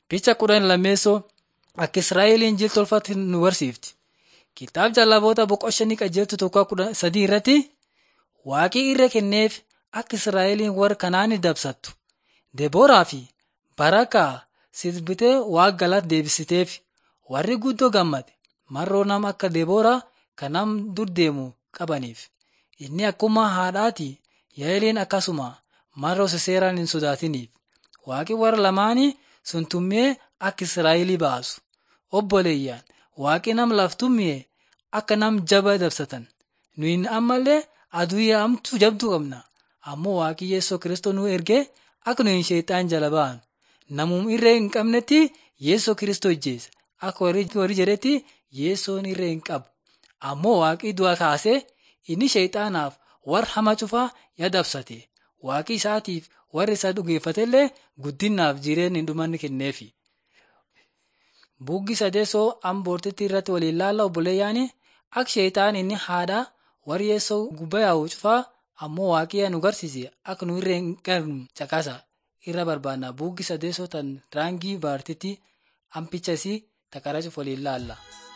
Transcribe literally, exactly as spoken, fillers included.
Picha kudhan lammeessoo akka Israa'eliin jil tolfatti nu barsiifti. Kitaaba jallaboota boqoshanii qajeeltu tokko kudha sadii irratti waaqii irra kenneef akka Israa'eliin warra Kanaanii dabsattu. Debooraa fi Barakaa sirbitee waaqa galata deebisiteef warri guddoo gammade marroo nama akka Debooraa kan nam dur deemu qabaniif. Inni akkuma haadhaati Yaa'eliin akkasuma marroo seeraan hin sodaatiniif. Waaqi warra lamaanii sun tummee akka Israa'elii baasu. Obboleeyyaan waaqi nam laftummee akka nam jaba dabsatan. Nuyin ammallee aduu yaamtu jabduu qabna. Ammoo waaqi Yeesoo Kiristoo nu ergee akka nuyin sheexaan jala ba'an. Namum irree hin qabnetti Yeesoo Kiristoo ijjeessa. Akka warri jedhetti Yeesoon irree hin qabu. Ammoo waaqi du'a kaasee inni sheexaanaaf warra hama cufaa ya dabsate. Waaqi isaatiif warri isa dhugeeffatellee guddinaaf jireenya hin dhumanne kenneefi. Buggi sadeessoo amboortitti irratti waliin laalla obboleeyyaani akka sheexaan inni haadha warri Yeesoo gubbaa yaa'u cufaa ammoo waaqiyyaa nu garsiise akka nu irree hin qabnu caqasa irra barbaanna. Buggi sadeessoo tan raangii baartitti ampicha isii takara cuf waliin laalla.